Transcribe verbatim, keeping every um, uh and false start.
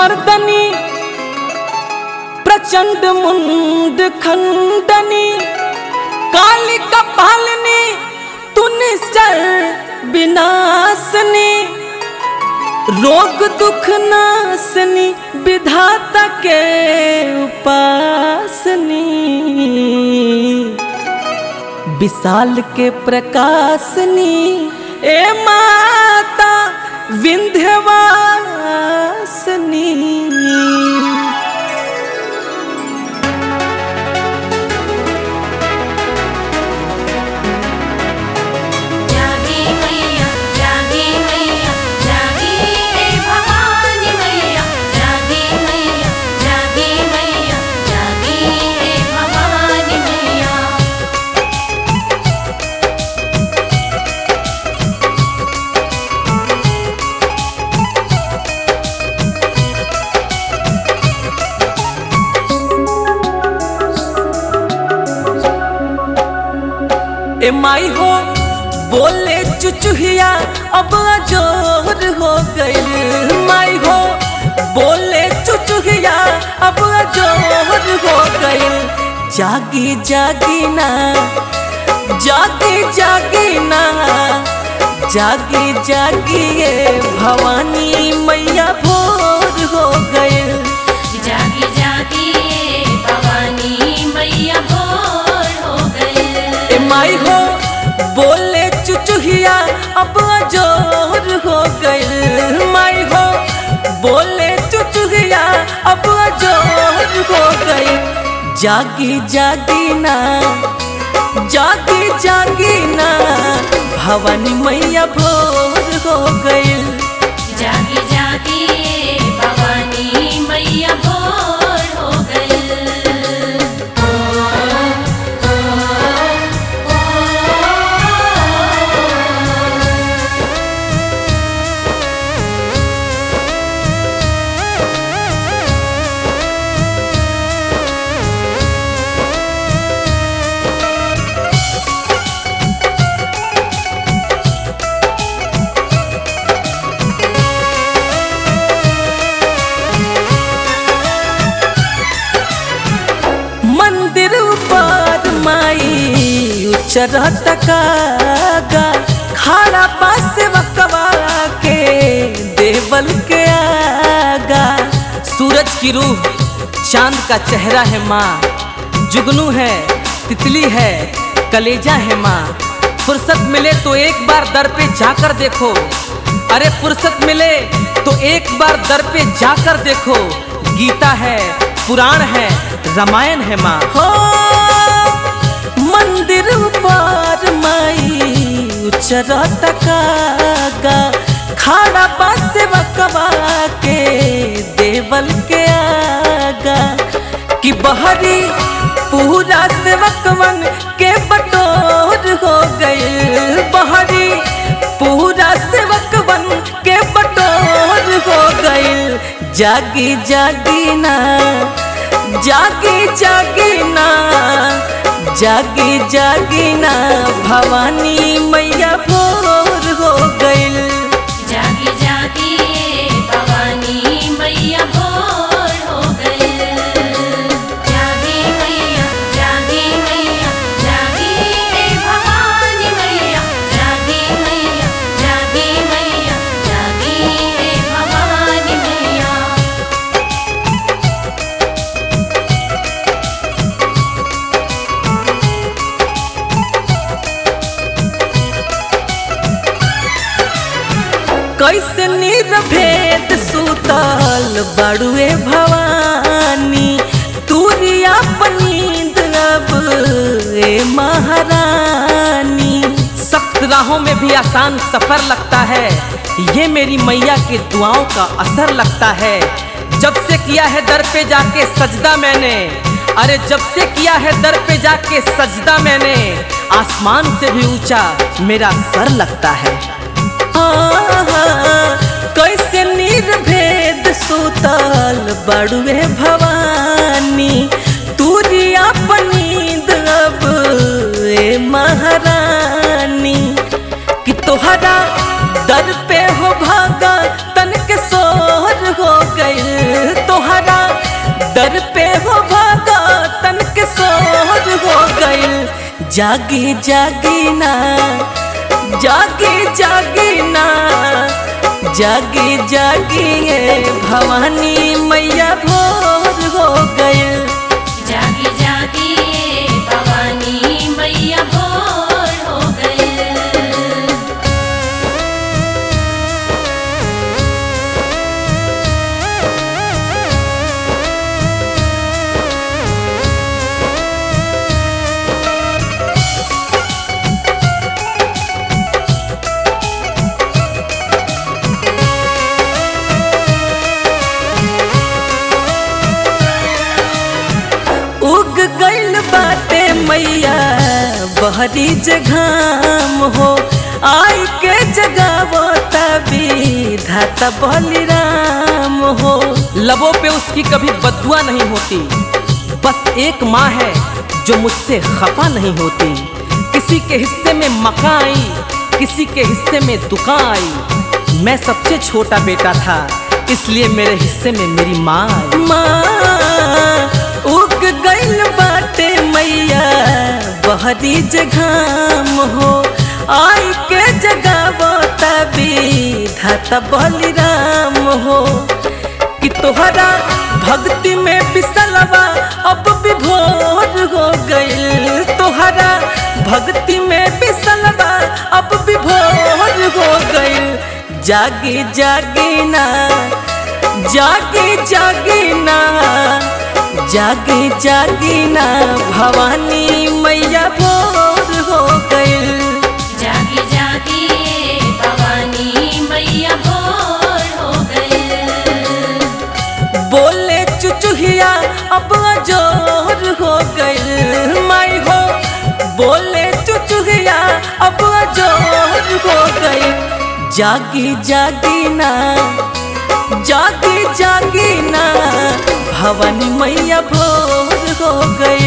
मर्दनी प्रचंड मुंड खंडनी काली कपालनी तू निश्चर विनाशनी रोग दुख नाशनी विधाता के उपासनी विशाल के प्रकाशनी ए माता विंध्यवासिनी। ए माई हो बोले चुचुहिया अब अजोर हो गई। माई हो बोले चुचुहिया अब अजोर हो गई। जागी जागी ना जागी जागी ना जागी जागी ये भवानी मैया भोर हो गई। जागी जागी भवानी मैया भोर हो गई। ए माई हो बोले चुचुहिया अब अजोर हो गई। माई हो बोले चुचुहिया अब अजोर हो गई। जागी जागी ना जागी जागी ना भवानी मैया भोर हो गई। जागी जागी भवानी मैया भोर हो गई। मंदिर ऊपर माई उचरत कागा खाड़ा पास वकवा के देवल के आगा। सूरज की रूह चांद का चेहरा है माँ, जुगनू है तितली है कलेजा है माँ। फुर्सत मिले तो एक बार दर पे जाकर देखो, अरे फुर्सत मिले तो एक बार दर पे जाकर देखो। गीता है पुराण है रामायण है माँ। हो मंदिर ऊपर माई उचरत कागा खाड़ा पास वकवा के देवल के आगा। कि बहरी पूरा सेवकवन के बटोर हो गई। बहरी पूरा सेवकवन के बटोर हो गई। जागी जागी ना जागी जागी ना जागी जागी ना भवानी मैया भोर हो गई। जागी जागी भवानी मैया भोर हो गई। जागी मैया जागी मैया जागी भवानी मैया जागी मैया जागी मैया जागी भवानी मैया। कैसे निर्भेद सुतल बड़ुए भवानी तूरिया पनींद अब ए महारानी। सख्त राहों में भी आसान सफर लगता है, ये मेरी मैया के दुआओं का असर लगता है। जब से किया है दर पे जाके सजदा मैंने, अरे जब से किया है दर पे जाके सजदा मैंने, आसमान से भी ऊंचा मेरा सर लगता है। कैसे निर्भेद सुतल बड़ुए भवानी तूरिया पनींद अब ए महारानी। कि तोहरा दर पे हो भागा तन के सोर हो गई। दर पे हो भागा तन के सोर हो गइल। जागी जागी ना, जागी जागी ना, जागी जागी ये भवानी मैया भोर हो गइल। जागी जागी ये भवानी मैया भोर हो गइल। उग गइल बाटे मैया बहरी जघाम हो, आई के जगावो तभी धाता बलिराम हो। लबों पे उसकी कभी बदुआ नहीं होती, बस एक माँ है जो मुझसे खफा नहीं होती। किसी के हिस्से में मकान आई, किसी के हिस्से में दुकान आई। मैं सबसे छोटा बेटा था, इसलिए मेरे हिस्से में मेरी माँ आई। माँ उग गइल बाटे मैया बहरी जघाम हो, आई के जगावो तभी धाता बलिराम हो। कि तोहरा भक्ति में बिसलवा अब विभोर हो गइल। तोहरा भक्ति में बिसलवा अब विभोर हो गइल। जागी जागी ना, जागी जागी ना, जागी जागी ना, भवानी मैया भोर हो गइल। जागी जागी ये भवानी मैया भोर हो गइल। बोले चुचुहिया अब जोर हो गइल। माई हो बोले चुचुहिया अब जोर हो गइल। जागी जागी ना, जागी जागी ना, भवानी मैया भोर हो गई।